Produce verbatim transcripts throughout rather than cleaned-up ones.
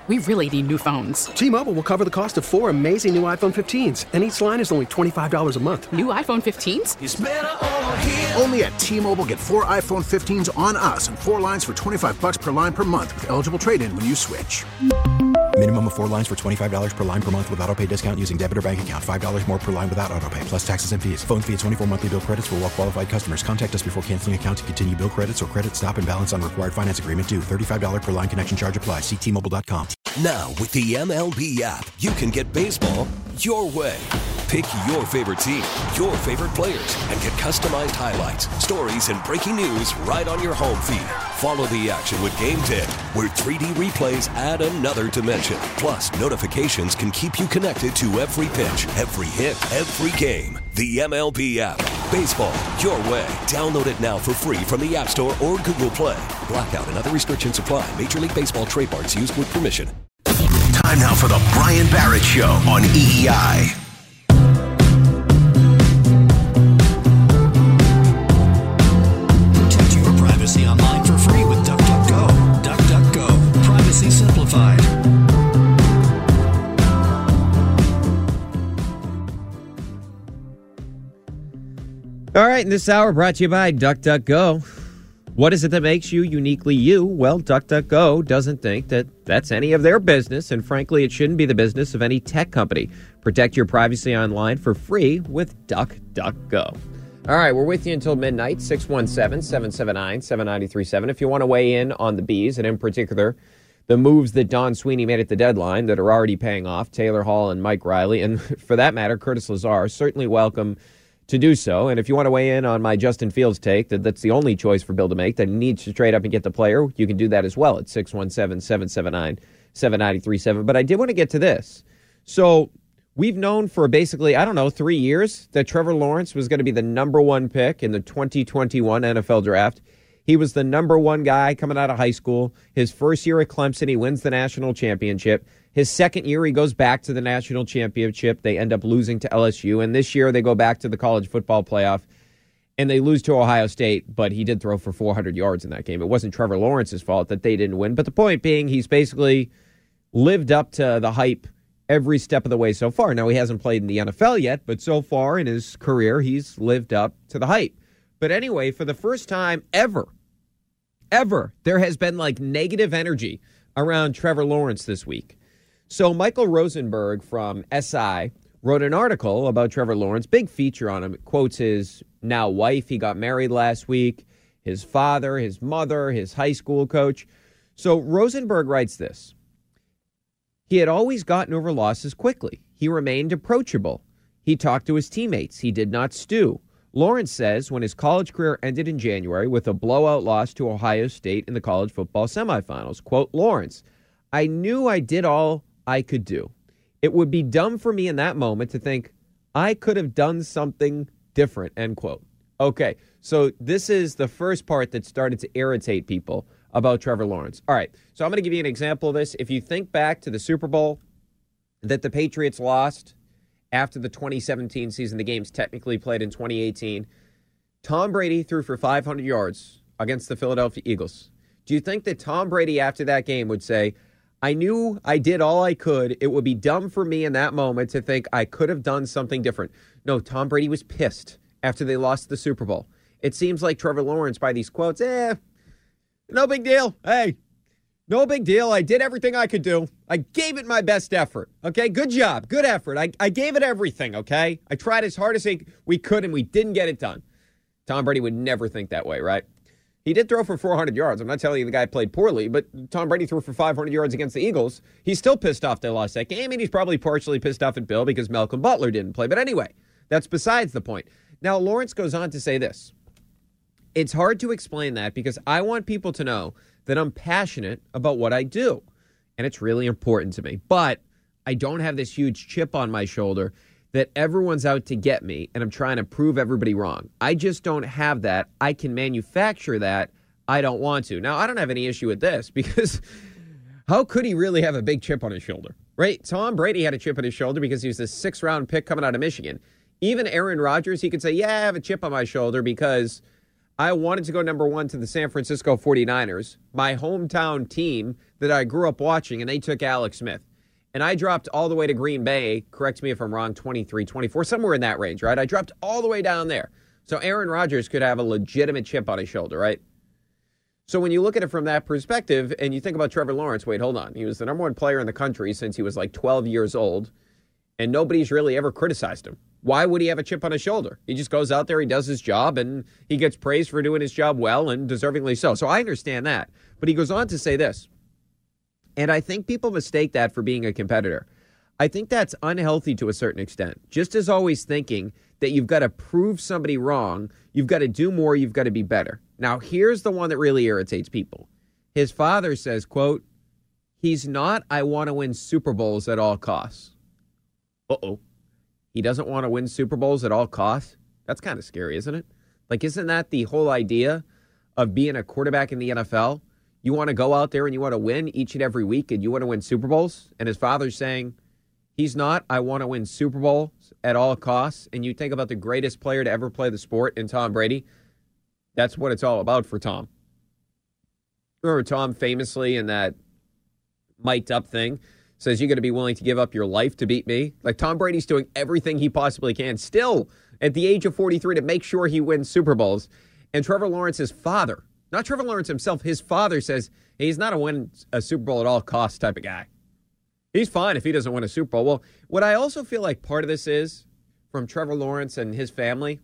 We really need new phones. T-Mobile will cover the cost of four amazing new iPhone fifteens, and each line is only twenty-five dollars a month. New iPhone fifteens? It's better over here. Only at T-Mobile, get four iPhone fifteens on us and four lines for twenty-five dollars per line per month with eligible trade-in when you switch. Minimum of four lines for twenty-five dollars per line per month with autopay discount using debit or bank account. five dollars more per line without autopay, plus taxes and fees. Phone fee at twenty-four monthly bill credits for well-qualified customers. Contact us before canceling account to continue bill credits or credit stop and balance on required finance agreement due. thirty-five dollars per line connection charge applies. See T Mobile dot com. Now, with the M L B app, you can get baseball your way. Pick your favorite team, your favorite players, and get customized highlights, stories, and breaking news right on your home feed. Follow the action with Game Day, where three D replays add another dimension. Plus, notifications can keep you connected to every pitch, every hit, every game. The M L B app. Baseball your way. Download it now for free from the App Store or Google Play. Blackout and other restrictions apply. Major League Baseball trademarks used with permission. Time now for the Brian Barrett Show on E E I. Protect your privacy online for free with DuckDuckGo. DuckDuckGo. Privacy simplified. All right, in this hour, brought to you by DuckDuckGo. What is it that makes you uniquely you? Well, DuckDuckGo doesn't think that that's any of their business, and frankly, it shouldn't be the business of any tech company. Protect your privacy online for free with DuckDuckGo. All right, we're with you until midnight, six one seven, seven seven nine, seven nine three seven. If you want to weigh in on the Bees, and in particular, the moves that Don Sweeney made at the deadline that are already paying off, Taylor Hall and Mike Riley, and for that matter, Curtis Lazar, certainly welcome to do so. And if you want to weigh in on my Justin Fields take, that that's the only choice for Bill to make, that he needs to trade up and get the player, you can do that as well at six one seven, seven seven nine, seven nine three seven. But I did want to get to this. So we've known for basically, I don't know, three years that Trevor Lawrence was going to be the number one pick in the twenty twenty-one N F L draft. He was the number one guy coming out of high school. His first year at Clemson, he wins the national championship. His second year, he goes back to the national championship. They end up losing to L S U. And this year, they go back to the college football playoff, and they lose to Ohio State. But he did throw for four hundred yards in that game. It wasn't Trevor Lawrence's fault that they didn't win. But the point being, he's basically lived up to the hype every step of the way so far. Now, he hasn't played in the N F L yet, but so far in his career, he's lived up to the hype. But anyway, for the first time ever, ever, there has been like negative energy around Trevor Lawrence this week. So Michael Rosenberg from S I wrote an article about Trevor Lawrence, big feature on him. It quotes his now wife. He got married last week, his father, his mother, his high school coach. So Rosenberg writes this. He had always gotten over losses quickly. He remained approachable. He talked to his teammates. He did not stew. Lawrence says when his college career ended in January with a blowout loss to Ohio State in the college football semifinals, quote, Lawrence, I knew I did all I could do. It would be dumb for me in that moment to think I could have done something different, end quote. Okay, so this is the first part that started to irritate people about Trevor Lawrence. All right, so I'm going to give you an example of this. If you think back to the Super Bowl that the Patriots lost after the twenty seventeen season, the game's technically played in twenty eighteen, Tom Brady threw for five hundred yards against the Philadelphia Eagles. Do you think that Tom Brady after that game would say, I knew I did all I could. It would be dumb for me in that moment to think I could have done something different. No, Tom Brady was pissed after they lost the Super Bowl. It seems like Trevor Lawrence, by these quotes, eh, no big deal. Hey, no big deal. I did everything I could do. I gave it my best effort. Okay, good job. Good effort. I, I gave it everything, okay? I tried as hard as we could, and we didn't get it done. Tom Brady would never think that way, right? He did throw for four hundred yards. I'm not telling you the guy played poorly, but Tom Brady threw for five hundred yards against the Eagles. He's still pissed off they lost that game, and he's probably partially pissed off at Bill because Malcolm Butler didn't play. But anyway, that's besides the point. Now, Lawrence goes on to say this. It's hard to explain that because I want people to know that I'm passionate about what I do, and it's really important to me. But I don't have this huge chip on my shoulder that everyone's out to get me, and I'm trying to prove everybody wrong. I just don't have that. I can manufacture that. I don't want to. Now, I don't have any issue with this because how could he really have a big chip on his shoulder, right? Tom Brady had a chip on his shoulder because he was a sixth-round pick coming out of Michigan. Even Aaron Rodgers, he could say, yeah, I have a chip on my shoulder because I wanted to go number one to the San Francisco forty-niners, my hometown team that I grew up watching, and they took Alex Smith. And I dropped all the way to Green Bay, correct me if I'm wrong, twenty-three, twenty-four, somewhere in that range, right? I dropped all the way down there. So Aaron Rodgers could have a legitimate chip on his shoulder, right? So when you look at it from that perspective and you think about Trevor Lawrence, wait, hold on. He was the number one player in the country since he was like twelve years old, and nobody's really ever criticized him. Why would he have a chip on his shoulder? He just goes out there, he does his job, and he gets praised for doing his job well, and deservingly so. So I understand that. But he goes on to say this, and I think people mistake that for being a competitor. I think that's unhealthy to a certain extent. Just as always thinking that you've got to prove somebody wrong, you've got to do more, you've got to be better. Now, here's the one that really irritates people. His father says, quote, he's not, I want to win Super Bowls at all costs. Uh-oh. He doesn't want to win Super Bowls at all costs? That's kind of scary, isn't it? Like, isn't that the whole idea of being a quarterback in the N F L? You want to go out there and you want to win each and every week and you want to win Super Bowls? And his father's saying, he's not, I want to win Super Bowls at all costs. And you think about the greatest player to ever play the sport in Tom Brady. That's what it's all about for Tom. Remember Tom famously in that mic'd up thing says you're going to be willing to give up your life to beat me? Like Tom Brady's doing everything he possibly can still at the age of forty-three to make sure he wins Super Bowls. And Trevor Lawrence's father, not Trevor Lawrence himself, his father says he's not a win a Super Bowl at all costs type of guy. He's fine if he doesn't win a Super Bowl. Well, what I also feel like part of this is from Trevor Lawrence and his family,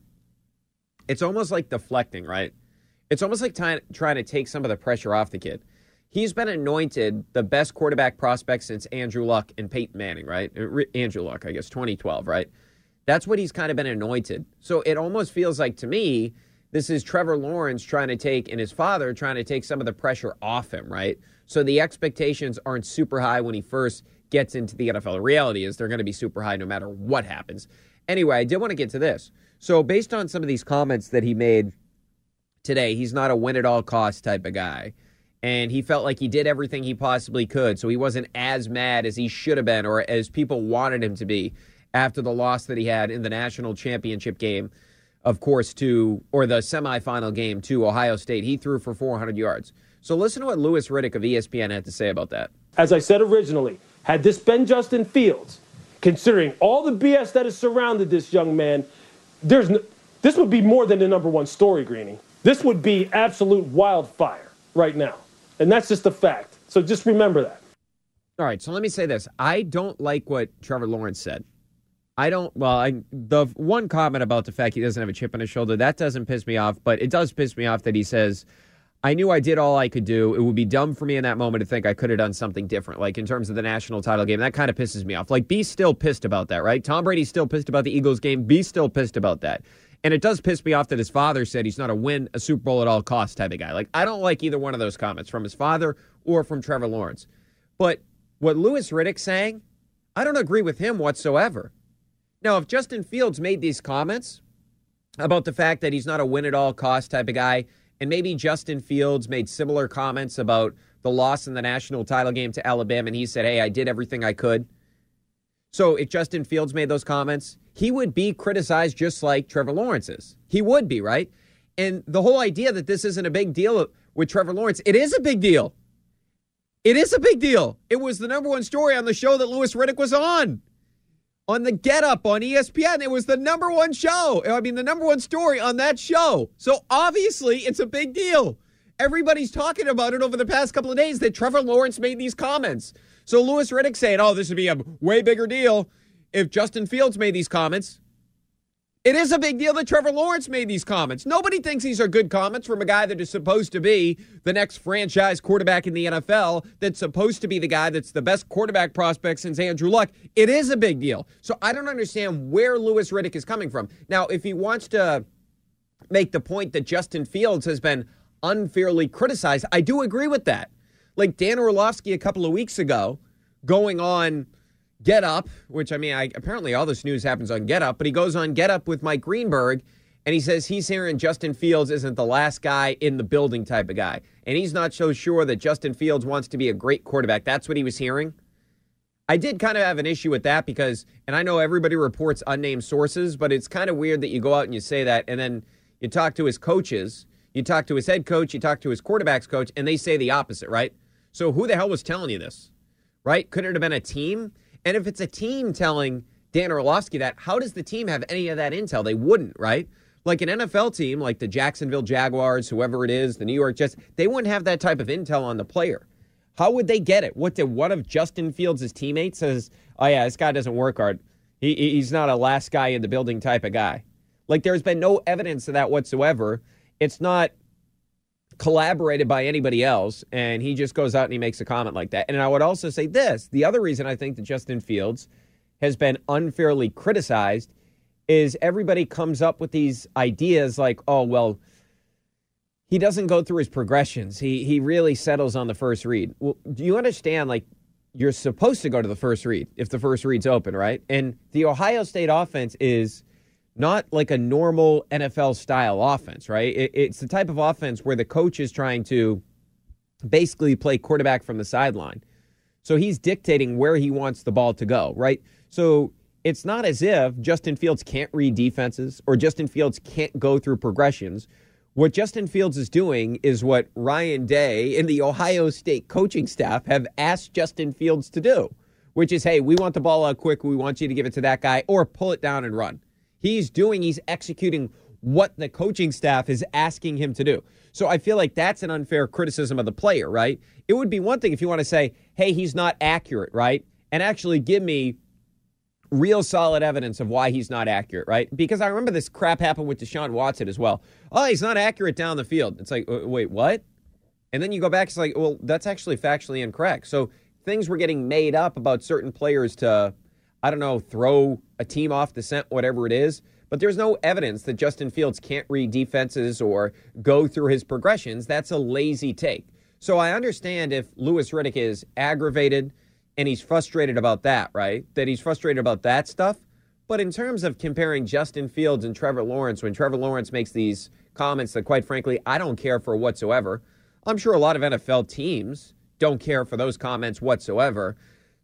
it's almost like deflecting, right? It's almost like trying, trying to take some of the pressure off the kid. He's been anointed the best quarterback prospect since Andrew Luck and Peyton Manning, right? Andrew Luck, I guess, twenty twelve, right? That's what he's kind of been anointed. So it almost feels like, to me, this is Trevor Lawrence trying to take, and his father trying to take some of the pressure off him, right? So the expectations aren't super high when he first gets into the N F L. The reality is they're going to be super high no matter what happens. Anyway, I did want to get to this. So based on some of these comments that he made today, he's not a win-at-all-costs type of guy. And he felt like he did everything he possibly could, so he wasn't as mad as he should have been or as people wanted him to be after the loss that he had in the national championship game, of course, to, or the semifinal game to Ohio State. He threw for four hundred yards. So listen to what Louis Riddick of E S P N had to say about that. As I said originally, had this been Justin Fields, considering all the B S that has surrounded this young man, there's no, this would be more than the number one story, Greeny. This would be absolute wildfire right now. And that's just a fact. So just remember that. All right, so let me say this. I don't like what Trevor Lawrence said. I don't, well, I, the one comment about the fact he doesn't have a chip on his shoulder, that doesn't piss me off, but it does piss me off that he says, I knew I did all I could do. It would be dumb for me in that moment to think I could have done something different, like in terms of the national title game. That kind of pisses me off. Like, be still pissed about that, right? Tom Brady's still pissed about the Eagles game. Be still pissed about that. And it does piss me off that his father said he's not a win a Super Bowl at all costs type of guy. Like, I don't like either one of those comments from his father or from Trevor Lawrence. But what Louis Riddick's saying, I don't agree with him whatsoever. Now, if Justin Fields made these comments about the fact that he's not a win at all costs type of guy, and maybe Justin Fields made similar comments about the loss in the national title game to Alabama, and he said, hey, I did everything I could. So if Justin Fields made those comments, he would be criticized just like Trevor Lawrence is. He would be, right? And the whole idea that this isn't a big deal with Trevor Lawrence, it is a big deal. It is a big deal. It was the number one story on the show that Louis Riddick was on. On the Get Up on E S P N, it was the number one show. I mean, the number one story on that show. So obviously, it's a big deal. Everybody's talking about it over the past couple of days that Trevor Lawrence made these comments. So Louis Riddick saying, oh, this would be a way bigger deal if Justin Fields made these comments. It is a big deal that Trevor Lawrence made these comments. Nobody thinks these are good comments from a guy that is supposed to be the next franchise quarterback in the N F L, that's supposed to be the guy that's the best quarterback prospect since Andrew Luck. It is a big deal. So I don't understand where Louis Riddick is coming from. Now, if he wants to make the point that Justin Fields has been unfairly criticized, I do agree with that. Like Dan Orlovsky a couple of weeks ago going on Get Up, which, I mean, I, apparently all this news happens on Get Up, but he goes on Get Up with Mike Greenberg, and he says he's hearing Justin Fields isn't the last guy in the building type of guy. And he's not so sure that Justin Fields wants to be a great quarterback. That's what he was hearing. I did kind of have an issue with that because, and I know everybody reports unnamed sources, but it's kind of weird that you go out and you say that, and then you talk to his coaches, you talk to his head coach, you talk to his quarterback's coach, and they say the opposite, right? So who the hell was telling you this, right? Could it have been a team? And if it's a team telling Dan Orlovsky that, how does the team have any of that intel? They wouldn't, right? Like an N F L team, like the Jacksonville Jaguars, whoever it is, the New York Jets, they wouldn't have that type of intel on the player. How would they get it? What did one of Justin Fields' teammates says, oh, yeah, this guy doesn't work hard. He, he's not a last guy in the building type of guy. Like, there's been no evidence of that whatsoever. It's not collaborated by anybody else, and he just goes out and he makes a comment like that. And I would also say this. The other reason I think that Justin Fields has been unfairly criticized is everybody comes up with these ideas like, oh, well, he doesn't go through his progressions. He he really settles on the first read. Well, do you understand, like, you're supposed to go to the first read if the first read's open, right? And the Ohio State offense is not like a normal N F L-style offense, right? It, it's the type of offense where the coach is trying to basically play quarterback from the sideline. So he's dictating where he wants the ball to go, right? So it's not as if Justin Fields can't read defenses or Justin Fields can't go through progressions. What Justin Fields is doing is what Ryan Day and the Ohio State coaching staff have asked Justin Fields to do, which is, hey, we want the ball out quick. We want you to give it to that guy or pull it down and run. He's doing, he's executing what the coaching staff is asking him to do. So I feel like that's an unfair criticism of the player, right? It would be one thing if you want to say, hey, he's not accurate, right? And actually give me real solid evidence of why he's not accurate, right? Because I remember this crap happened with Deshaun Watson as well. Oh, he's not accurate down the field. It's like, wait, what? And then you go back, it's like, well, that's actually factually incorrect. So things were getting made up about certain players to, I don't know, throw a team off the scent, whatever it is. But there's no evidence that Justin Fields can't read defenses or go through his progressions. That's a lazy take. So I understand if Louis Riddick is aggravated and he's frustrated about that, right? That he's frustrated about that stuff. But in terms of comparing Justin Fields and Trevor Lawrence, when Trevor Lawrence makes these comments that, quite frankly, I don't care for whatsoever, I'm sure a lot of N F L teams don't care for those comments whatsoever.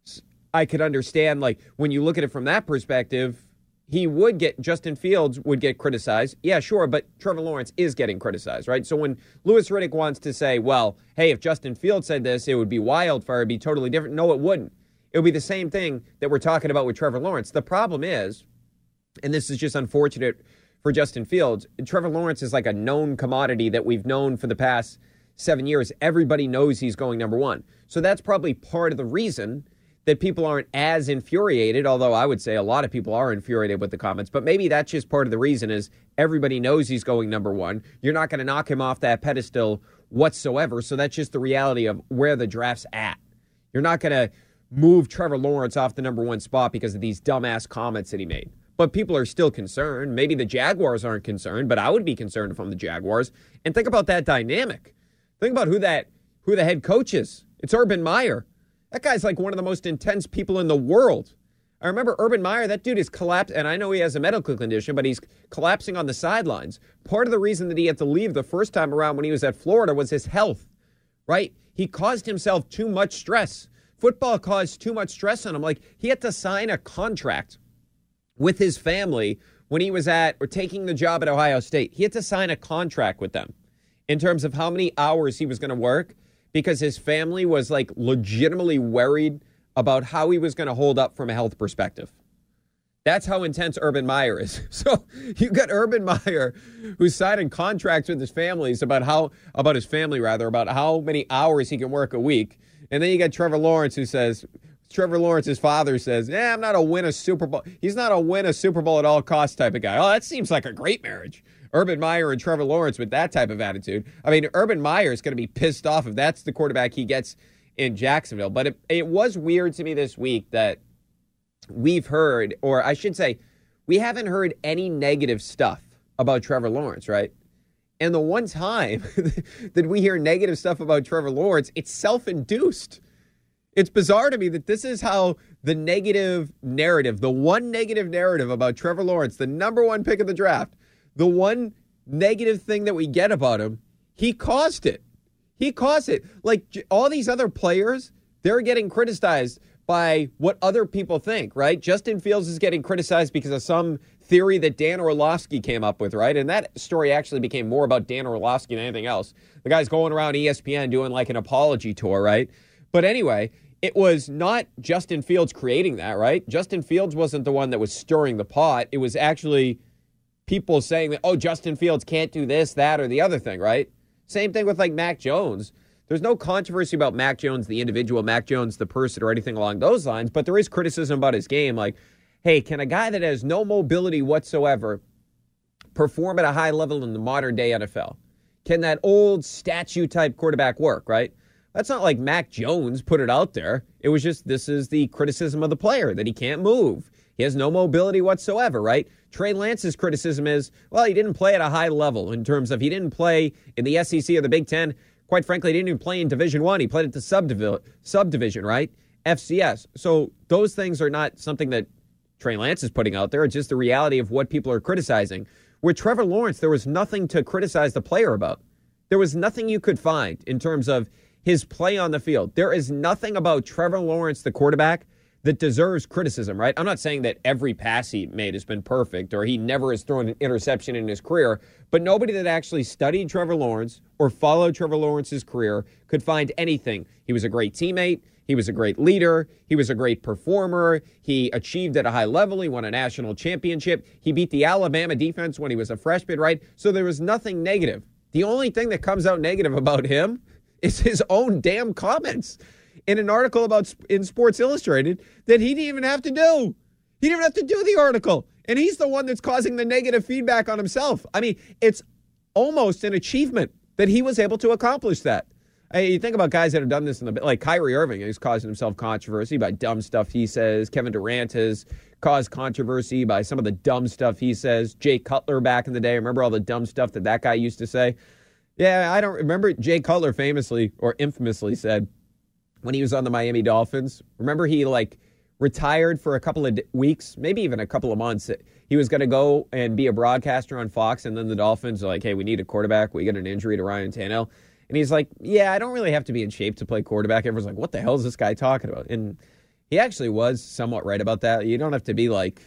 I could understand, like, when you look at it from that perspective, he would get, Justin Fields would get criticized. Yeah, sure, but Trevor Lawrence is getting criticized, right? So when Louis Riddick wants to say, well, hey, if Justin Fields said this, it would be wildfire, it'd be totally different. No, it wouldn't. It would be the same thing that we're talking about with Trevor Lawrence. The problem is, and this is just unfortunate for Justin Fields, Trevor Lawrence is like a known commodity that we've known for the past seven years. Everybody knows he's going number one. So that's probably part of the reason that people aren't as infuriated, although I would say a lot of people are infuriated with the comments. But maybe that's just part of the reason is everybody knows he's going number one. You're not going to knock him off that pedestal whatsoever. So that's just the reality of where the draft's at. You're not going to move Trevor Lawrence off the number one spot because of these dumbass comments that he made. But people are still concerned. Maybe the Jaguars aren't concerned, but I would be concerned if I'm the Jaguars. And think about that dynamic. Think about who that who the head coach is. It's Urban Meyer. That guy's like one of the most intense people in the world. I remember Urban Meyer, that dude is collapsed, and I know he has a medical condition, but he's collapsing on the sidelines. Part of the reason that he had to leave the first time around when he was at Florida was his health, right? He caused himself too much stress. Football caused too much stress on him. Like, he had to sign a contract with his family when he was at, or taking the job at Ohio State. He had to sign a contract with them in terms of how many hours he was going to work, because his family was, like, legitimately worried about how he was going to hold up from a health perspective. That's how intense Urban Meyer is. So you got Urban Meyer who's signing contracts with his families about how, about his family rather, about how many hours he can work a week. And then you got Trevor Lawrence who says, Trevor Lawrence's father says, yeah, I'm not a win a Super Bowl. He's not a win a Super Bowl at all costs type of guy. Oh, that seems like a great marriage. Urban Meyer and Trevor Lawrence with that type of attitude. I mean, Urban Meyer is going to be pissed off if that's the quarterback he gets in Jacksonville. But it, it was weird to me this week that we've heard, or I should say, we haven't heard any negative stuff about Trevor Lawrence, right? And the one time that we hear negative stuff about Trevor Lawrence, it's self-induced. It's bizarre to me that this is how the negative narrative, the one negative narrative about Trevor Lawrence, the number one pick of the draft, the one negative thing that we get about him, he caused it. He caused it. Like, all these other players, they're getting criticized by what other people think, right? Justin Fields is getting criticized because of some theory that Dan Orlovsky came up with, right? And that story actually became more about Dan Orlovsky than anything else. The guy's going around E S P N doing like an apology tour, right? But anyway, it was not Justin Fields creating that, right? Justin Fields wasn't the one that was stirring the pot. It was actually people saying that, oh, Justin Fields can't do this, that, or the other thing, right? Same thing with like Mac Jones. There's no controversy about Mac Jones, the individual, Mac Jones, the person, or anything along those lines, but there is criticism about his game. Like, hey, can a guy that has no mobility whatsoever perform at a high level in the modern day N F L? Can that old statue-type quarterback work, right? That's not like Mac Jones put it out there. It was just, this is the criticism of the player, that he can't move. He has no mobility whatsoever, right? Trey Lance's criticism is, well, he didn't play at a high level in terms of he didn't play in the S E C or the Big Ten. Quite frankly, he didn't even play in Division One. He played at the subdivi- subdivision, right? F C S. So those things are not something that Trey Lance is putting out there. It's just the reality of what people are criticizing. With Trevor Lawrence, there was nothing to criticize the player about. There was nothing you could find in terms of his play on the field. There is nothing about Trevor Lawrence, the quarterback, that deserves criticism, right? I'm not saying that every pass he made has been perfect or he never has thrown an interception in his career, but nobody that actually studied Trevor Lawrence or followed Trevor Lawrence's career could find anything. He was a great teammate. He was a great leader. He was a great performer. He achieved at a high level. He won a national championship. He beat the Alabama defense when he was a freshman, right? So there was nothing negative. The only thing that comes out negative about him is his own damn comments in an article about in Sports Illustrated that he didn't even have to do. He didn't even have to do the article. And he's the one that's causing the negative feedback on himself. I mean, it's almost an achievement that he was able to accomplish that. I mean, you think about guys that have done this in the, like Kyrie Irving, who's causing himself controversy by dumb stuff he says. Kevin Durant has caused controversy by some of the dumb stuff he says. Jay Cutler back in the day, remember all the dumb stuff that that guy used to say? Yeah, I don't remember. Jay Cutler famously or infamously said when he was on the Miami Dolphins, remember he like retired for a couple of weeks, maybe even a couple of months. He was going to go and be a broadcaster on Fox, and then the Dolphins are like, hey, we need a quarterback. We get an injury to Ryan Tannehill. And he's like, yeah, I don't really have to be in shape to play quarterback. Everyone's like, what the hell is this guy talking about? And he actually was somewhat right about that. You don't have to be like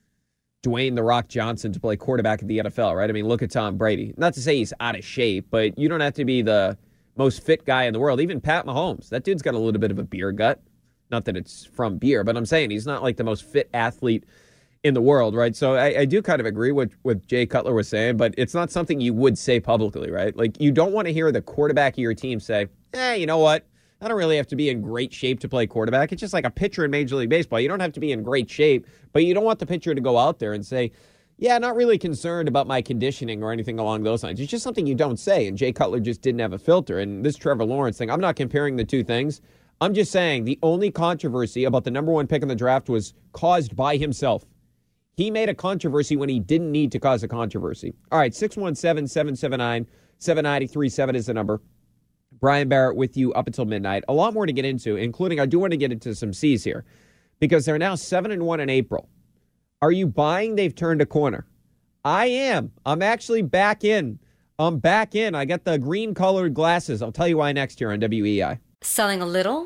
Dwayne The Rock Johnson to play quarterback in the N F L, right? I mean, look at Tom Brady. Not to say he's out of shape, but you don't have to be the most fit guy in the world. Even Pat Mahomes, that dude's got a little bit of a beer gut. Not that it's from beer, but I'm saying he's not like the most fit athlete in the world, right? So I, I do kind of agree with what Jay Cutler was saying, but it's not something you would say publicly, right? Like, you don't want to hear the quarterback of your team say, eh, you know what? I don't really have to be in great shape to play quarterback. It's just like a pitcher in Major League Baseball. You don't have to be in great shape, but you don't want the pitcher to go out there and say, yeah, not really concerned about my conditioning or anything along those lines. It's just something you don't say, and Jay Cutler just didn't have a filter. And this Trevor Lawrence thing, I'm not comparing the two things. I'm just saying the only controversy about the number one pick in the draft was caused by himself. He made a controversy when he didn't need to cause a controversy. All right, six one seven, seven seven nine, seven nine three seven is the number. Brian Barrett with you up until midnight. A lot more to get into, including I do want to get into some C's here because they're now seven and one in April. Are you buying they've turned a corner? I am. I'm actually back in. I'm back in. I got the green-colored glasses. I'll tell you why next year on W E I. Selling a little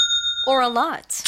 or a lot?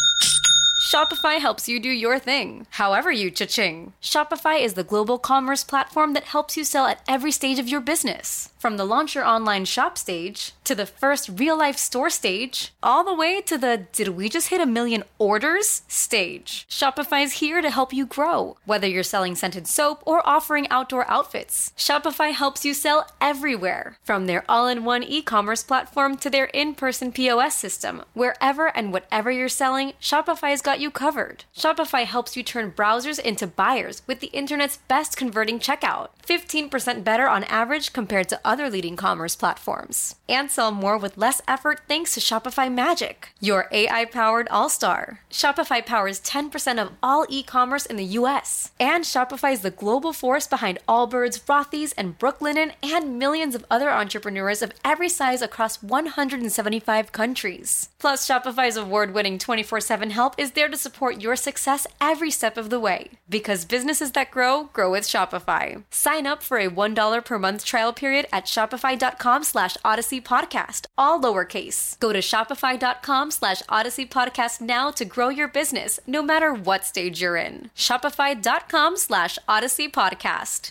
Shopify helps you do your thing, however you cha-ching. Shopify is the global commerce platform that helps you sell at every stage of your business. From the launch your online shop stage, to the first real-life store stage, all the way to the did we just hit a million orders stage. Shopify's here to help you grow. Whether you're selling scented soap or offering outdoor outfits, Shopify helps you sell everywhere. From their all-in-one e-commerce platform to their in-person P O S system, wherever and whatever you're selling, Shopify's got you covered. Shopify helps you turn browsers into buyers with the internet's best converting checkout. fifteen percent better on average compared to other leading commerce platforms. And sell more with less effort thanks to Shopify Magic, your A I-powered all-star. Shopify powers ten percent of all e-commerce in the U S. And Shopify is the global force behind Allbirds, Rothy's, and Brooklinen, and millions of other entrepreneurs of every size across one hundred seventy-five countries. Plus, Shopify's award-winning twenty-four seven help is there there to support your success every step of the way. Because businesses that grow, grow with Shopify. Sign up for a one dollar per month trial period at shopify.com slash Odyssey Podcast, all lowercase. Go to shopify.com slash Odyssey Podcast now to grow your business, no matter what stage you're in. Shopify.com slash Odyssey Podcast.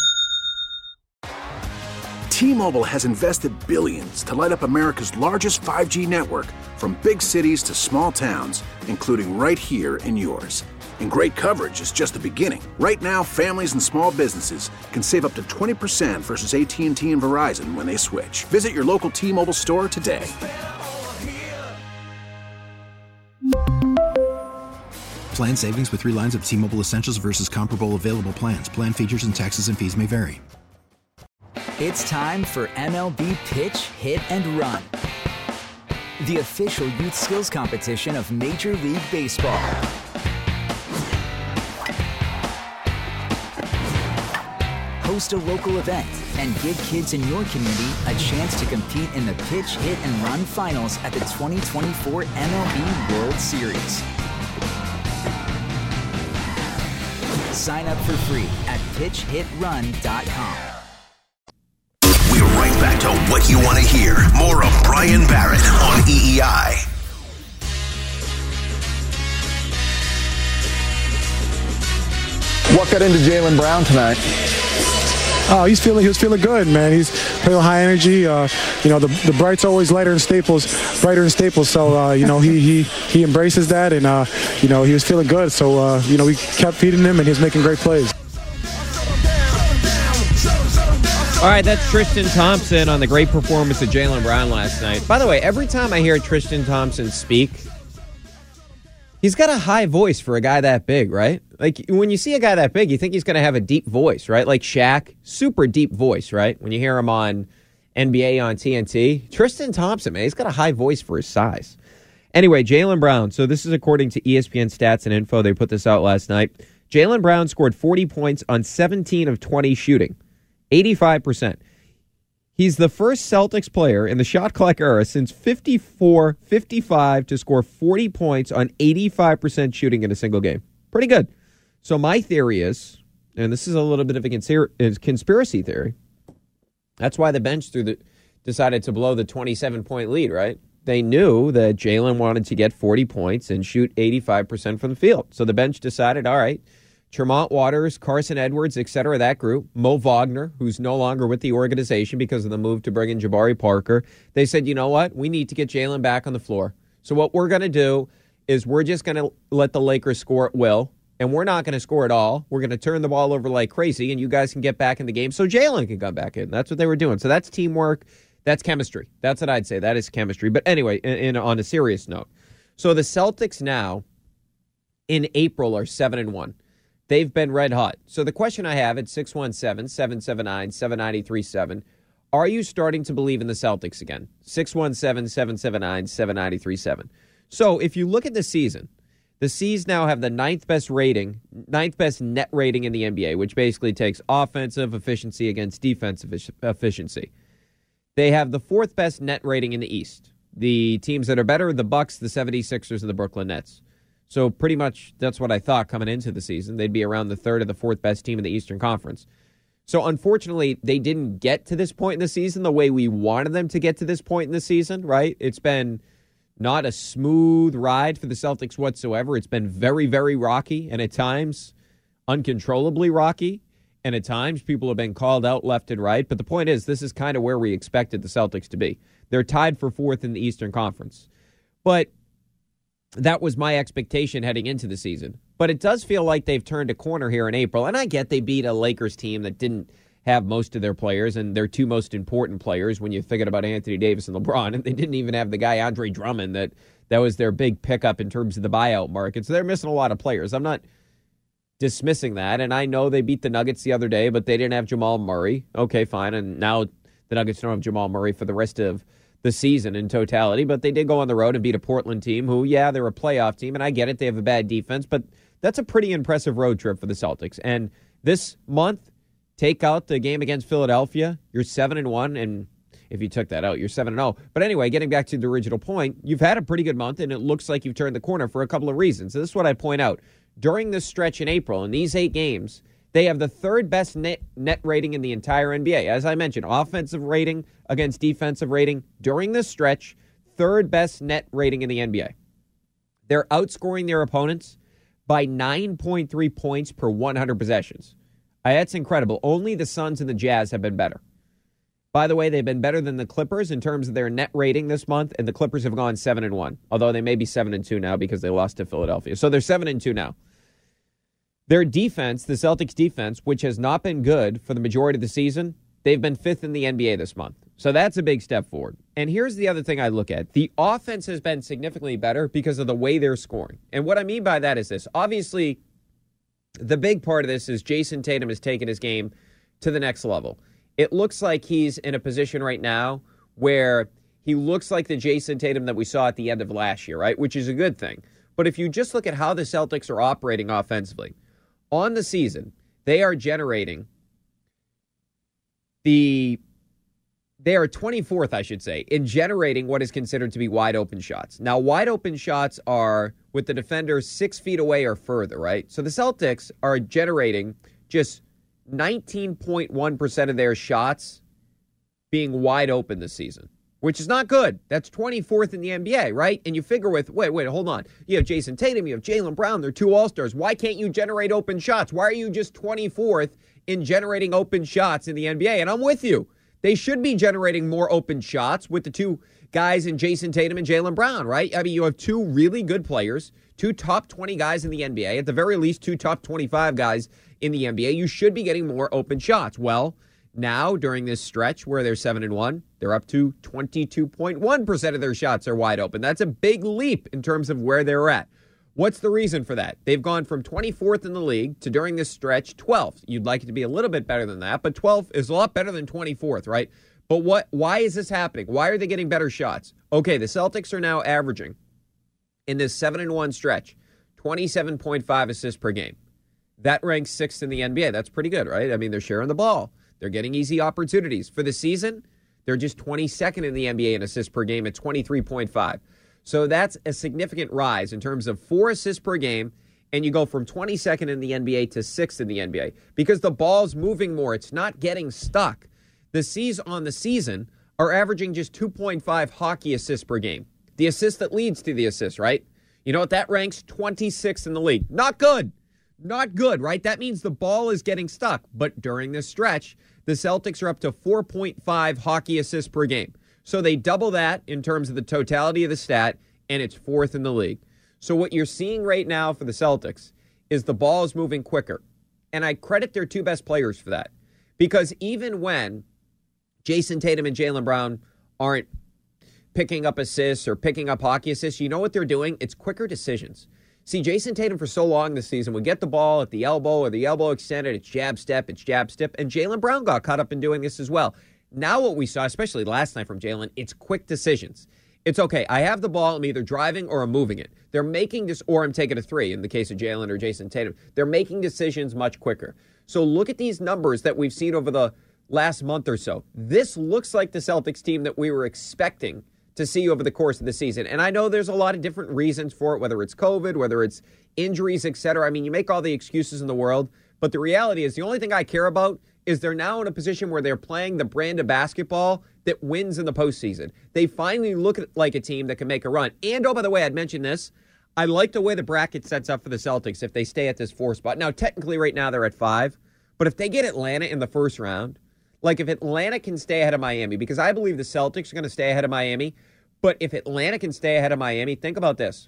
T-Mobile has invested billions to light up America's largest five G network, from big cities to small towns, including right here in yours. And great coverage is just the beginning. Right now, families and small businesses can save up to twenty percent versus A T and T and Verizon when they switch. Visit your local T-Mobile store today. Plan savings with three lines of T-Mobile Essentials versus comparable available plans. Plan features and taxes and fees may vary. It's time for M L B Pitch, Hit, and Run, the official youth skills competition of Major League Baseball. Host a local event and give kids in your community a chance to compete in the Pitch, Hit, and Run finals at the twenty twenty-four M L B World Series. Sign up for free at pitch hit run dot com. We're right back to what you want to hear. More of Brian Barrett on E E I. What got into Jaylen Brown tonight? Oh, he's feeling. He was feeling good, man. He's feeling high energy. Uh, you know, the the bright's always lighter in Staples, brighter in Staples. So uh, you know, he he he embraces that, and uh, you know, he was feeling good. So uh, you know, we kept feeding him, and he was making great plays. All right, that's Tristan Thompson on the great performance of Jaylen Brown last night. By the way, every time I hear Tristan Thompson speak, he's got a high voice for a guy that big, right? Like, when you see a guy that big, you think he's going to have a deep voice, right? Like Shaq, super deep voice, right? When you hear him on N B A on T N T. Tristan Thompson, man, he's got a high voice for his size. Anyway, Jaylen Brown. So this is according to E S P N Stats and Info. They put this out last night. Jaylen Brown scored forty points on seventeen of twenty shooting. eighty-five percent. He's the first Celtics player in the shot clock era since fifty-four fifty-five to score forty points on eighty-five percent shooting in a single game. Pretty good. So my theory is, and this is a little bit of a conspiracy theory, that's why the bench threw the, decided to blow the twenty-seven point lead, right? They knew that Jaylen wanted to get forty points and shoot eighty-five percent from the field. So the bench decided, all right, Tremont Waters, Carson Edwards, et cetera, that group, Mo Wagner, who's no longer with the organization because of the move to bring in Jabari Parker, they said, you know what? We need to get Jaylen back on the floor. So what we're going to do is we're just going to let the Lakers score at will, and we're not going to score at all. We're going to turn the ball over like crazy, and you guys can get back in the game so Jaylen can come back in. That's what they were doing. So that's teamwork. That's chemistry. That's what I'd say. That is chemistry. But anyway, in, in, on a serious note, so the Celtics now in April are seven and one. They've been red hot. So the question I have at six one seven, seven seven nine, seven nine three seven, are you starting to believe in the Celtics again? six one seven, seven seven nine, seven nine three seven. So if you look at the season, the C's now have the ninth best rating, ninth best net rating in the N B A, which basically takes offensive efficiency against defensive efficiency. They have the fourth best net rating in the East. The teams that are better, the Bucks, the seventy-sixers, and the Brooklyn Nets. So pretty much that's what I thought coming into the season. They'd be around the third or the fourth best team in the Eastern Conference. So unfortunately, they didn't get to this point in the season the way we wanted them to get to this point in the season, right? It's been not a smooth ride for the Celtics whatsoever. It's been very, very rocky, and at times uncontrollably rocky. And at times people have been called out left and right. But the point is, this is kind of where we expected the Celtics to be. They're tied for fourth in the Eastern Conference. But that was my expectation heading into the season. But it does feel like they've turned a corner here in April. And I get they beat a Lakers team that didn't have most of their players and their two most important players when you're thinking about Anthony Davis and LeBron. And they didn't even have the guy Andre Drummond that, that was their big pickup in terms of the buyout market. So they're missing a lot of players. I'm not dismissing that. And I know they beat the Nuggets the other day, but they didn't have Jamal Murray. Okay, fine. And now the Nuggets don't have Jamal Murray for the rest of the season in totality, but they did go on the road and beat a Portland team who, yeah, they're a playoff team, and I get it. They have a bad defense, but that's a pretty impressive road trip for the Celtics. And this month, take out the game against Philadelphia, you're seven and one, and if you took that out. You're seven and oh. But anyway, getting back to the original point, you've had a pretty good month, and it looks like you've turned the corner for a couple of reasons. So this is what I point out. During this stretch in April, in these eight games, they have the third best net, net rating in the entire N B A. As I mentioned, offensive rating against defensive rating. During this stretch, third best net rating in the N B A. They're outscoring their opponents by nine point three points per one hundred possessions. Uh, that's incredible. Only the Suns and the Jazz have been better. By the way, they've been better than the Clippers in terms of their net rating this month, and the Clippers have gone seven and one, although they may be seven and two now because they lost to Philadelphia. So they're seven and two now. Their defense, the Celtics defense, which has not been good for the majority of the season, they've been fifth in the N B A this month. So that's a big step forward. And here's the other thing I look at. The offense has been significantly better because of the way they're scoring. And what I mean by that is this. Obviously, the big part of this is Jason Tatum has taken his game to the next level. It looks like he's in a position right now where he looks like the Jason Tatum that we saw at the end of last year, right? Which is a good thing. But if you just look at how the Celtics are operating offensively, on the season, they are generating the, they are twenty-fourth, I should say, in generating what is considered to be wide open shots. Now, wide open shots are with the defender six feet away or further, right? So the Celtics are generating just nineteen point one percent of their shots being wide open this season, which is not good. That's twenty-fourth in the N B A, right? And you figure with, wait, wait, hold on. You have Jason Tatum, you have Jaylen Brown, they're two all-stars. Why can't you generate open shots? Why are you just twenty-fourth in generating open shots in the N B A? And I'm with you. They should be generating more open shots with the two guys in Jason Tatum and Jaylen Brown, right? I mean, you have two really good players, two top twenty guys in the N B A, at the very least two top twenty-five guys in the N B A. You should be getting more open shots. Well, now, during this stretch where they're seven and one, they're up to twenty-two point one percent of their shots are wide open. That's a big leap in terms of where they're at. What's the reason for that? They've gone from twenty-fourth in the league to, during this stretch, twelfth. You'd like it to be a little bit better than that, but twelfth is a lot better than twenty-fourth, right? But what? Why is this happening? Why are they getting better shots? Okay, the Celtics are now averaging, in this seven and one stretch, twenty-seven point five assists per game. That ranks sixth in the N B A. That's pretty good, right? I mean, they're sharing the ball. They're getting easy opportunities. For the season, they're just twenty-second in the N B A in assists per game at twenty-three point five. So that's a significant rise in terms of four assists per game, and you go from twenty-second in the N B A to sixth in the N B A because the ball's moving more. It's not getting stuck. The C's on the season are averaging just two point five hockey assists per game. The assist that leads to the assist, right? You know what? That ranks twenty-sixth in the league. Not good. Not good, right? That means the ball is getting stuck. But during this stretch, the Celtics are up to four point five hockey assists per game. So they double that in terms of the totality of the stat, and it's fourth in the league. So what you're seeing right now for the Celtics is the ball is moving quicker. And I credit their two best players for that. Because even when Jason Tatum and Jaylen Brown aren't picking up assists or picking up hockey assists, you know what they're doing? It's quicker decisions. See, Jason Tatum for so long this season would get the ball at the elbow or the elbow extended, it's jab step, it's jab step, and Jaylen Brown got caught up in doing this as well. Now what we saw, especially last night from Jaylen, it's quick decisions. It's okay, I have the ball, I'm either driving or I'm moving it. They're making this, or I'm taking a three in the case of Jaylen or Jason Tatum. They're making decisions much quicker. So look at these numbers that we've seen over the last month or so. This looks like the Celtics team that we were expecting to see over the course of the season. And I know there's a lot of different reasons for it, whether it's COVID, whether it's injuries, et cetera. I mean, you make all the excuses in the world, but the reality is the only thing I care about is they're now in a position where they're playing the brand of basketball that wins in the postseason. They finally look like a team that can make a run. And, oh, by the way, I'd mentioned this. I like the way the bracket sets up for the Celtics if they stay at this four spot. Now, technically right now they're at five, but if they get Atlanta in the first round, like if Atlanta can stay ahead of Miami, because I believe the Celtics are going to stay ahead of Miami, but if Atlanta can stay ahead of Miami, think about this.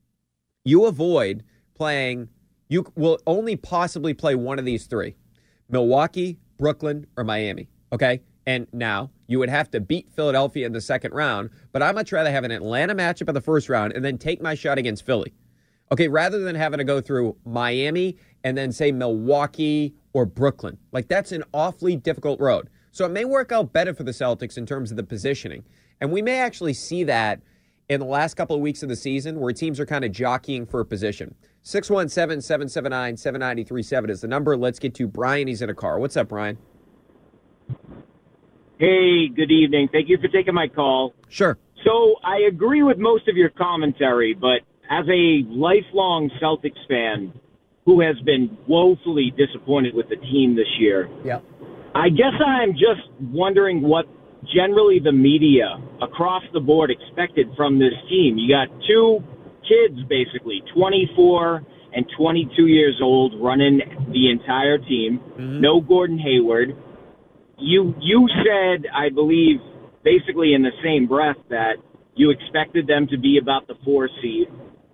You avoid playing, you will only possibly play one of these three. Milwaukee, Brooklyn, or Miami, okay? And now you would have to beat Philadelphia in the second round, but I'd much rather have an Atlanta matchup in the first round and then take my shot against Philly. Okay, rather than having to go through Miami and then say Milwaukee or Brooklyn. Like that's an awfully difficult road. So it may work out better for the Celtics in terms of the positioning. And we may actually see that in the last couple of weeks of the season where teams are kind of jockeying for a position. six one seven, seven seven nine, seven nine three seven is the number. Let's get to Brian. He's in a car. What's up, Brian? Hey, good evening. Thank you for taking my call. Sure. So I agree with most of your commentary, but as a lifelong Celtics fan who has been woefully disappointed with the team this year, yeah, I guess I'm just wondering what generally the media across the board expected from this team. You got two kids, basically, twenty-four and twenty-two years old, running the entire team. Mm-hmm. No Gordon Hayward. You you said, I believe, basically in the same breath that you expected them to be about the four seed,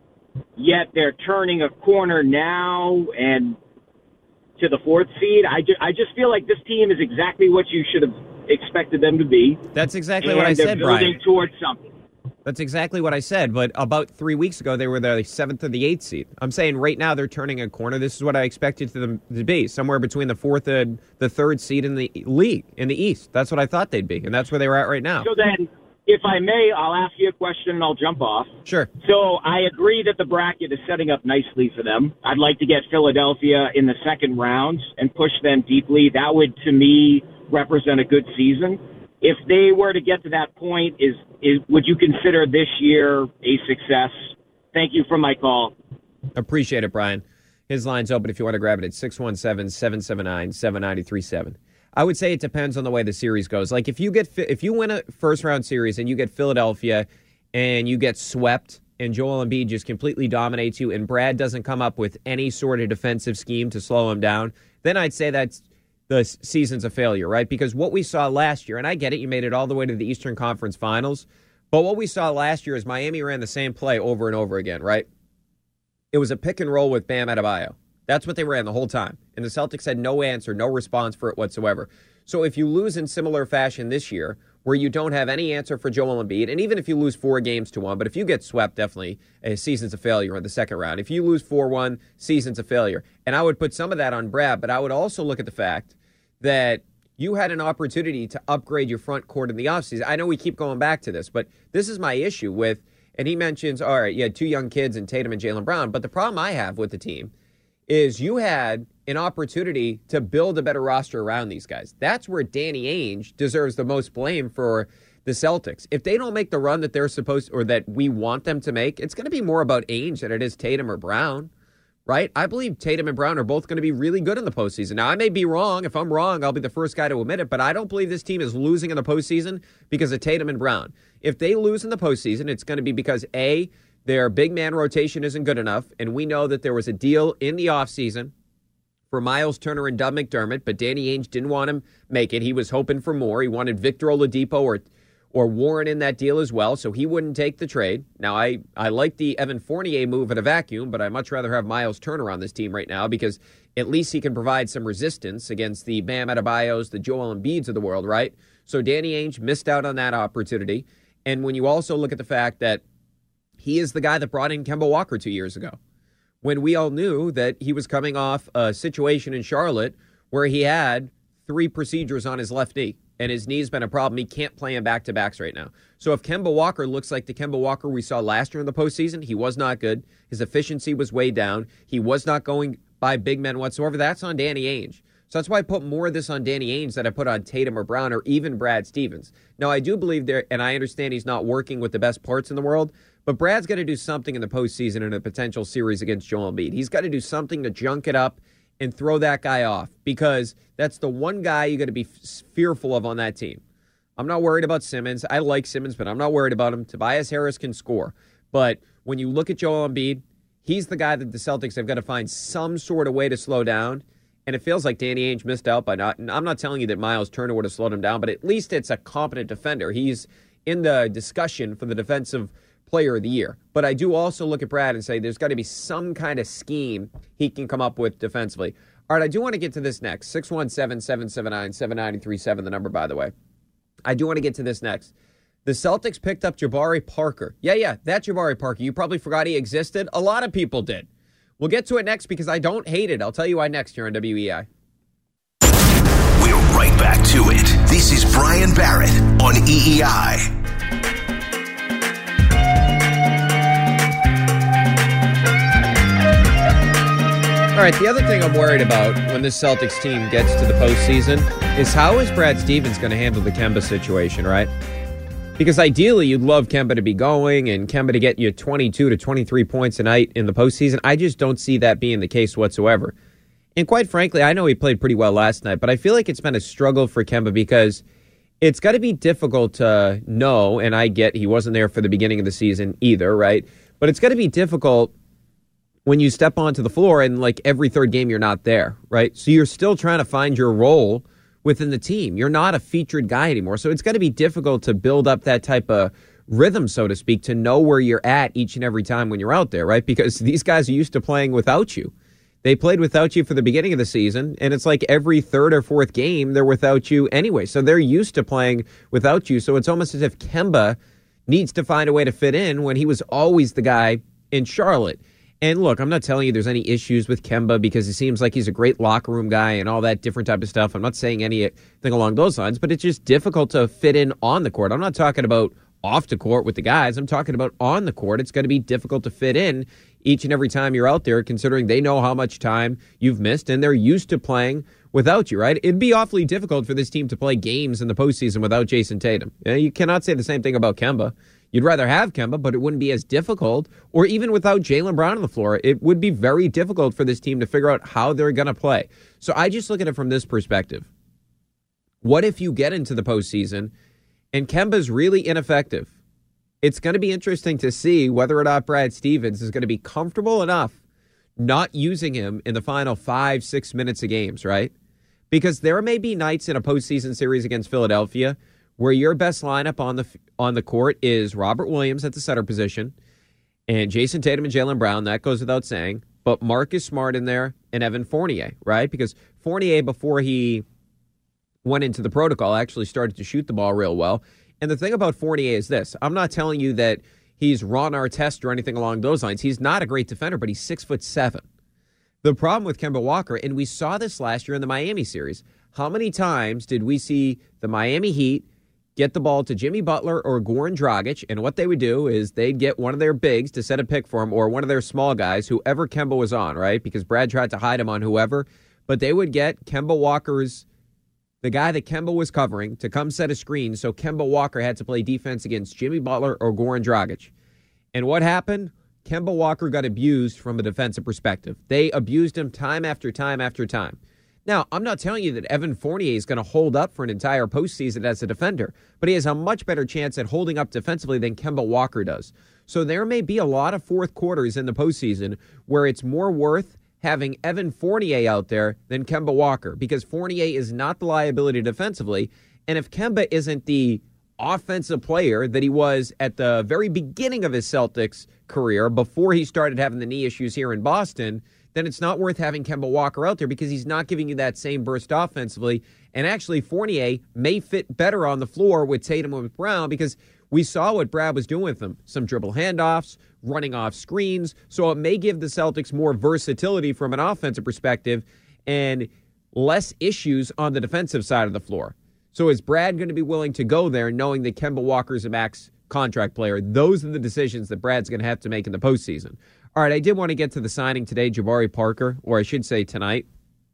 yet they're turning a corner now and to the fourth seed. I, ju- I just feel like this team is exactly what you should have expected them to be. That's exactly and what I they're said, building Brian. towards something. That's exactly what I said, but about three weeks ago, they were the seventh or the eighth seed. I'm saying right now they're turning a corner. This is what I expected them to be, somewhere between the fourth and the third seed in the league, in the East. That's what I thought they'd be, and that's where they were at right now. So then, if I may, I'll ask you a question and I'll jump off. Sure. So I agree that the bracket is setting up nicely for them. I'd like to get Philadelphia in the second round and push them deeply. That would, to me, represent a good season. If they were to get to that point, is is would you consider this year a success? Thank you for my call. Appreciate it, Brian. His line's open if you want to grab it at six one seven, seven seven nine, seven nine three seven. I would say it depends on the way the series goes. Like if you get if you win a first round series and you get Philadelphia and you get swept and Joel Embiid just completely dominates you and Brad doesn't come up with any sort of defensive scheme to slow him down, then I'd say that's the season's a failure, right? Because what we saw last year, and I get it, you made it all the way to the Eastern Conference Finals, but what we saw last year is Miami ran the same play over and over again, right? It was a pick and roll with Bam Adebayo. That's what they ran the whole time. And the Celtics had no answer, no response for it whatsoever. So if you lose in similar fashion this year, where you don't have any answer for Joel Embiid, and even if you lose four games to one, but if you get swept, definitely a season's a failure in the second round. If you lose four one, season's a failure. And I would put some of that on Brad, but I would also look at the fact that you had an opportunity to upgrade your front court in the offseason. I know we keep going back to this, but this is my issue with, and he mentions, all right, you had two young kids in Tatum and Jaylen Brown, but the problem I have with the team is you had an opportunity to build a better roster around these guys. That's where Danny Ainge deserves the most blame for the Celtics. If they don't make the run that they're supposed or that we want them to make, it's going to be more about Ainge than it is Tatum or Brown, right? I believe Tatum and Brown are both going to be really good in the postseason. Now, I may be wrong. If I'm wrong, I'll be the first guy to admit it, but I don't believe this team is losing in the postseason because of Tatum and Brown. If they lose in the postseason, it's going to be because, A, their big man rotation isn't good enough, and we know that there was a deal in the offseason for Miles Turner and Doug McDermott, but Danny Ainge didn't want him make it. He was hoping for more. He wanted Victor Oladipo or or Warren in that deal as well, so he wouldn't take the trade. Now, I, I like the Evan Fournier move in a vacuum, but I'd much rather have Miles Turner on this team right now because at least he can provide some resistance against the Bam Adebayos, the Joel Embiids of the world, right? So Danny Ainge missed out on that opportunity. And when you also look at the fact that he is the guy that brought in Kemba Walker two years ago, when we all knew that he was coming off a situation in Charlotte where he had three procedures on his left knee, and his knee's been a problem. He can't play in back-to-backs right now. So if Kemba Walker looks like the Kemba Walker we saw last year in the postseason, he was not good. His efficiency was way down. He was not going by big men whatsoever. That's on Danny Ainge. So that's why I put more of this on Danny Ainge than I put on Tatum or Brown or even Brad Stevens. Now, I do believe there, and I understand he's not working with the best parts in the world, but Brad's got to do something in the postseason in a potential series against Joel Embiid. He's got to do something to junk it up and throw that guy off because that's the one guy you got to be f- fearful of on that team. I'm not worried about Simmons. I like Simmons, but I'm not worried about him. Tobias Harris can score. But when you look at Joel Embiid, he's the guy that the Celtics have got to find some sort of way to slow down. And it feels like Danny Ainge missed out by not. And I'm not telling you that Miles Turner would have slowed him down, but at least it's a competent defender. He's in the discussion for the defensive player of the year. But I do also look at Brad and say there's got to be some kind of scheme he can come up with defensively. All right, I do want to get to this next. six one seven, seven seven nine, seven nine three seven, the number, by the way. I do want to get to this next. The Celtics picked up Jabari Parker. Yeah, yeah, that Jabari Parker. You probably forgot he existed. A lot of people did. We'll get to it next because I don't hate it. I'll tell you why next here on W E I. We're right back to it. This is Brian Barrett on E E I. All right, the other thing I'm worried about when this Celtics team gets to the postseason is how is Brad Stevens going to handle the Kemba situation, right? Because ideally, you'd love Kemba to be going and Kemba to get you twenty-two to twenty-three points a night in the postseason. I just don't see that being the case whatsoever. And quite frankly, I know he played pretty well last night, but I feel like it's been a struggle for Kemba because it's got to be difficult to know, and I get he wasn't there for the beginning of the season either, right? But it's got to be difficult when you step onto the floor and like every third game you're not there, right? So you're still trying to find your role within the team. You're not a featured guy anymore. So it's got to be difficult to build up that type of rhythm, so to speak, to know where you're at each and every time when you're out there, right? Because these guys are used to playing without you. They played without you for the beginning of the season, and it's like every third or fourth game they're without you anyway. So they're used to playing without you. So it's almost as if Kemba needs to find a way to fit in when he was always the guy in Charlotte. And look, I'm not telling you there's any issues with Kemba because it seems like he's a great locker room guy and all that different type of stuff. I'm not saying anything along those lines, but it's just difficult to fit in on the court. I'm not talking about off the court with the guys. I'm talking about on the court. It's going to be difficult to fit in each and every time you're out there, considering they know how much time you've missed and they're used to playing without you, right? It'd be awfully difficult for this team to play games in the postseason without Jason Tatum. You know, you cannot say the same thing about Kemba. You'd rather have Kemba, but it wouldn't be as difficult. Or even without Jaylen Brown on the floor, it would be very difficult for this team to figure out how they're going to play. So I just look at it from this perspective. What if you get into the postseason and Kemba's really ineffective? It's going to be interesting to see whether or not Brad Stevens is going to be comfortable enough not using him in the final five, six minutes of games, right? Because there may be nights in a postseason series against Philadelphia where your best lineup on the on the court is Robert Williams at the center position and Jason Tatum and Jaylen Brown. That goes without saying. But Marcus Smart in there and Evan Fournier, right? Because Fournier, before he went into the protocol, actually started to shoot the ball real well. And the thing about Fournier is this. I'm not telling you that he's Ron Artest or anything along those lines. He's not a great defender, but he's six foot seven. The problem with Kemba Walker, and we saw this last year in the Miami series, how many times did we see the Miami Heat get the ball to Jimmy Butler or Goran Dragic, and what they would do is they'd get one of their bigs to set a pick for him or one of their small guys, whoever Kemba was on, right? Because Brad tried to hide him on whoever, but they would get Kemba Walker's, the guy that Kemba was covering, to come set a screen, so Kemba Walker had to play defense against Jimmy Butler or Goran Dragic. And what happened? Kemba Walker got abused from a defensive perspective. They abused him time after time after time. Now, I'm not telling you that Evan Fournier is going to hold up for an entire postseason as a defender, but he has a much better chance at holding up defensively than Kemba Walker does. So there may be a lot of fourth quarters in the postseason where it's more worth having Evan Fournier out there than Kemba Walker, because Fournier is not the liability defensively. And if Kemba isn't the offensive player that he was at the very beginning of his Celtics career, before he started having the knee issues here in Boston, then it's not worth having Kemba Walker out there because he's not giving you that same burst offensively. And actually, Fournier may fit better on the floor with Tatum and with Brown because we saw what Brad was doing with them. Some dribble handoffs, running off screens. So it may give the Celtics more versatility from an offensive perspective and less issues on the defensive side of the floor. So is Brad going to be willing to go there knowing that Kemba Walker's a max contract player? Those are the decisions that Brad's going to have to make in the postseason. All right, I did want to get to the signing today, Jabari Parker, or I should say tonight.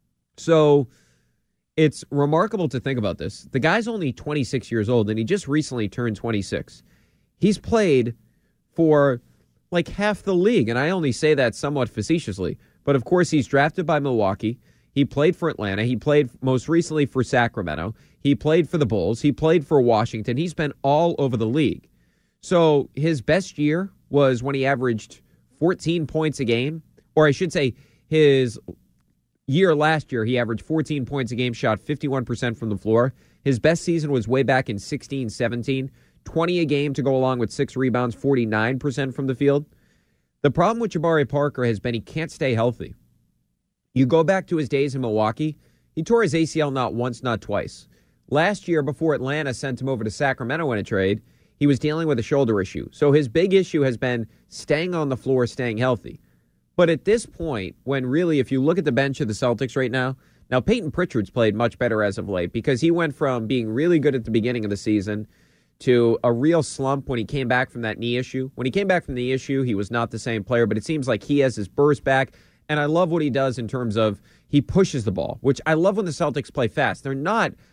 So it's remarkable to think about this. The guy's only twenty-six years old, and he just recently turned twenty-six. He's played for like half the league, and I only say that somewhat facetiously. But, of course, he's drafted by Milwaukee. He played for Atlanta. He played most recently for Sacramento. He played for the Bulls. He played for Washington. He's been all over the league. So his best year was when he averaged fourteen points a game, or I should say his year last year, he averaged fourteen points a game, shot fifty-one percent from the floor. His best season was way back in sixteen seventeen, twenty a game to go along with six rebounds, forty-nine percent from the field. The problem with Jabari Parker has been he can't stay healthy. You go back to his days in Milwaukee, he tore his A C L not once, not twice. Last year, before Atlanta sent him over to Sacramento in a trade, he was dealing with a shoulder issue. So his big issue has been staying on the floor, staying healthy. But at this point, when really, if you look at the bench of the Celtics right now, now Peyton Pritchard's played much better as of late because he went from being really good at the beginning of the season to a real slump when he came back from that knee issue. When he came back from the issue, he was not the same player, but it seems like he has his burst back. And I love what he does in terms of he pushes the ball, which I love when the Celtics play fast. They're not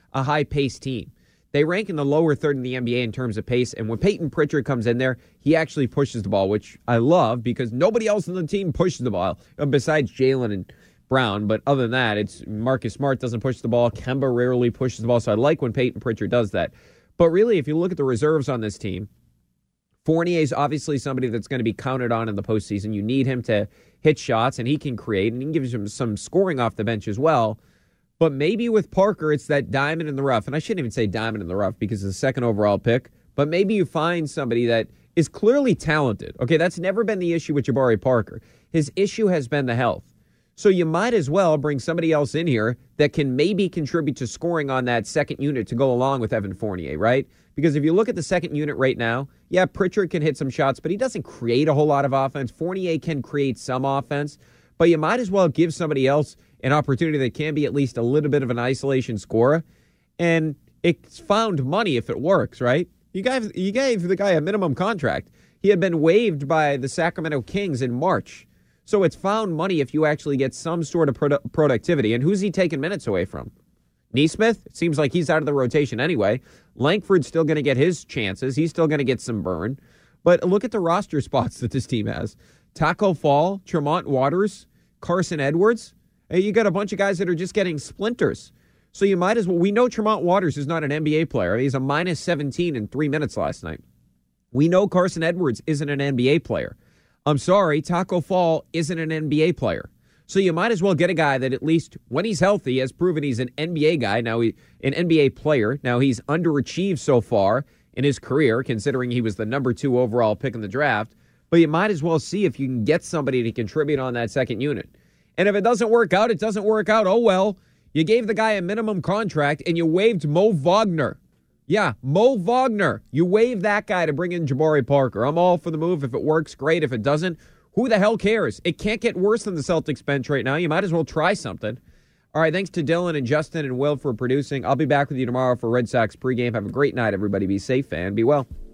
a high-paced team. They rank in the lower third in the N B A in terms of pace, and when Peyton Pritchard comes in there, he actually pushes the ball, which I love because nobody else on the team pushes the ball besides Jaylen and Brown. But other than that, it's Marcus Smart doesn't push the ball. Kemba rarely pushes the ball, so I like when Peyton Pritchard does that. But really, if you look at the reserves on this team, Fournier is obviously somebody that's going to be counted on in the postseason. You need him to hit shots, and he can create, and he can give you some scoring off the bench as well. But maybe with Parker, it's that diamond in the rough. And I shouldn't even say diamond in the rough because it's the second overall pick. But maybe you find somebody that is clearly talented. Okay, that's never been the issue with Jabari Parker. His issue has been the health. So you might as well bring somebody else in here that can maybe contribute to scoring on that second unit to go along with Evan Fournier, right? Because if you look at the second unit right now, yeah, Pritchard can hit some shots, but he doesn't create a whole lot of offense. Fournier can create some offense, but you might as well give somebody else an opportunity that can be at least a little bit of an isolation scorer. And it's found money if it works, right? You gave, you gave the guy a minimum contract. He had been waived by the Sacramento Kings in March. So it's found money if you actually get some sort of produ- productivity. And who's he taking minutes away from? Nesmith? It seems like he's out of the rotation anyway. Langford's still going to get his chances. He's still going to get some burn. But look at the roster spots that this team has. Taco Fall, Tremont Waters, Carson Edwards. Hey, you got a bunch of guys that are just getting splinters. So you might as well. We know Tremont Waters is not an N B A player. He's a minus seventeen in three minutes last night. We know Carson Edwards isn't an N B A player. I'm sorry, Taco Fall isn't an N B A player. So you might as well get a guy that at least when he's healthy has proven he's an N B A guy. Now, he, an N B A player. Now, he's underachieved so far in his career, considering he was the number two overall pick in the draft. But you might as well see if you can get somebody to contribute on that second unit. And if it doesn't work out, it doesn't work out. Oh, well, you gave the guy a minimum contract and you waived Mo Wagner. Yeah, Mo Wagner. You waived that guy to bring in Jabari Parker. I'm all for the move. If it works, great. If it doesn't, who the hell cares? It can't get worse than the Celtics bench right now. You might as well try something. All right, thanks to Dylan and Justin and Will for producing. I'll be back with you tomorrow for Red Sox pregame. Have a great night, everybody. Be safe and be well.